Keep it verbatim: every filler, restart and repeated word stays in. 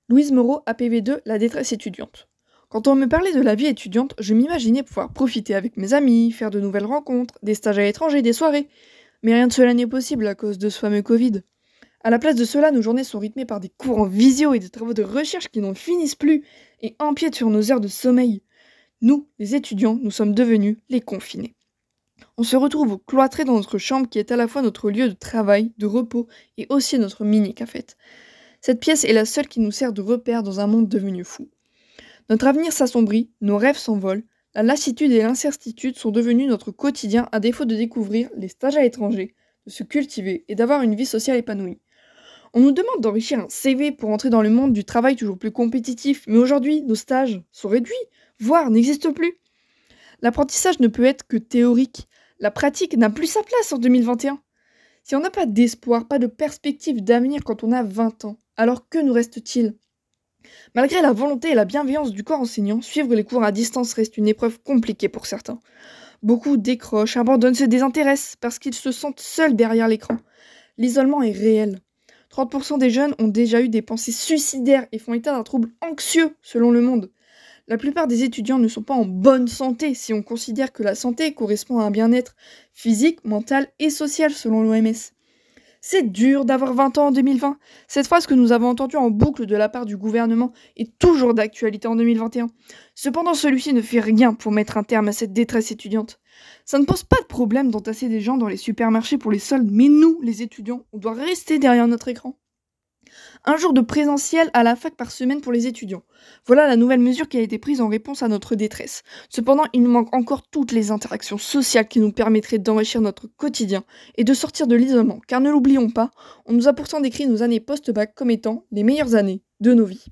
Louise Moreau, A P V deux, la détresse étudiante. Quand on me parlait de la vie étudiante, je m'imaginais pouvoir profiter avec mes amis, faire de nouvelles rencontres, des stages à l'étranger, des soirées. Mais rien de cela n'est possible à cause de ce fameux Covid. À la place de cela, nos journées sont rythmées par des cours en visio et des travaux de recherche qui n'en finissent plus et empiètent sur nos heures de sommeil. Nous, les étudiants, nous sommes devenus les confinés. On se retrouve cloîtrés dans notre chambre qui est à la fois notre lieu de travail, de repos et aussi notre mini-cafette. Cette pièce est la seule qui nous sert de repère dans un monde devenu fou. Notre avenir s'assombrit, nos rêves s'envolent, la lassitude et l'incertitude sont devenus notre quotidien à défaut de découvrir les stages à l'étranger, de se cultiver et d'avoir une vie sociale épanouie. On nous demande d'enrichir un C V pour entrer dans le monde du travail toujours plus compétitif, mais aujourd'hui, nos stages sont réduits, voire n'existent plus. L'apprentissage ne peut être que théorique. La pratique n'a plus sa place en deux mille vingt et un. Si on n'a pas d'espoir, pas de perspective d'avenir quand on a vingt ans, alors que nous reste-t-il ? Malgré la volonté et la bienveillance du corps enseignant, suivre les cours à distance reste une épreuve compliquée pour certains. Beaucoup décrochent, abandonnent, se désintéressent parce qu'ils se sentent seuls derrière l'écran. L'isolement est réel. trente pour cent des jeunes ont déjà eu des pensées suicidaires et font état d'un trouble anxieux selon Le Monde. La plupart des étudiants ne sont pas en bonne santé si on considère que la santé correspond à un bien-être physique, mental et social selon l'O M S. C'est dur d'avoir vingt ans en deux mille vingt. Cette phrase que nous avons entendue en boucle de la part du gouvernement est toujours d'actualité en deux mille vingt et un. Cependant, celui-ci ne fait rien pour mettre un terme à cette détresse étudiante. Ça ne pose pas de problème d'entasser des gens dans les supermarchés pour les soldes, mais nous, les étudiants, on doit rester derrière notre écran. Un jour de présentiel à la fac par semaine pour les étudiants. Voilà la nouvelle mesure qui a été prise en réponse à notre détresse. Cependant, il nous manque encore toutes les interactions sociales qui nous permettraient d'enrichir notre quotidien et de sortir de l'isolement. Car ne l'oublions pas, on nous a pourtant décrit nos années post-bac comme étant les meilleures années de nos vies.